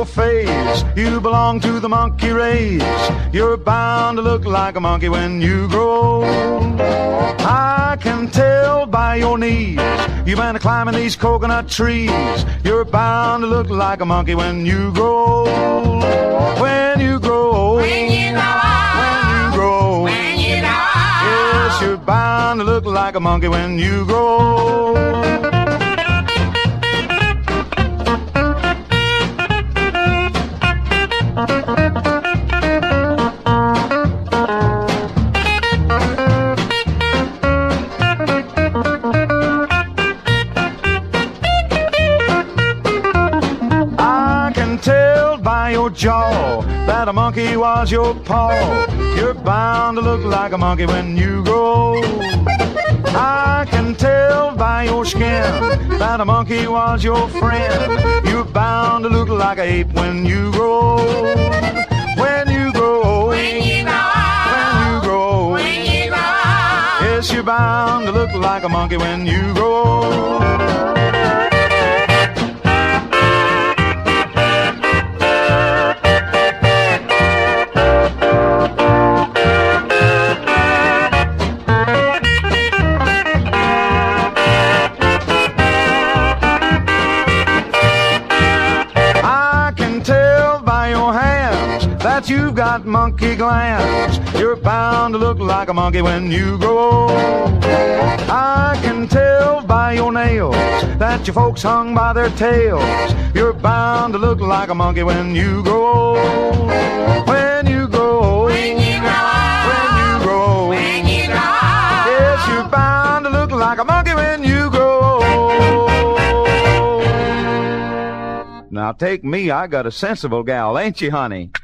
your face, you belong to the monkey race. You're bound to look like a monkey when you grow old. I can tell by your knees, you've been climbing these coconut trees. You're bound to look like a monkey when you grow old. When you grow old. When you grow old. When you grow old. When you grow old. Yes, you're bound to look like a monkey when you grow old. Your jaw, that a monkey was your paw. You're bound to look like a monkey when you grow old. I can tell by your skin that a monkey was your friend. You're bound to look like an ape when you grow old. When you grow old. When you grow old. When you grow old. When you grow old. Yes, you're bound to look like a monkey when you grow old. That you've got monkey glands. You're bound to look like a monkey when you grow old. I can tell by your nails that your folks hung by their tails. You're bound to look like a monkey when you grow old. When you grow old. When you grow old. When you grow old. When you grow old. Yes, you're bound to look like a monkey when you grow old. Now take me, I got a sensible gal, ain't you, honey?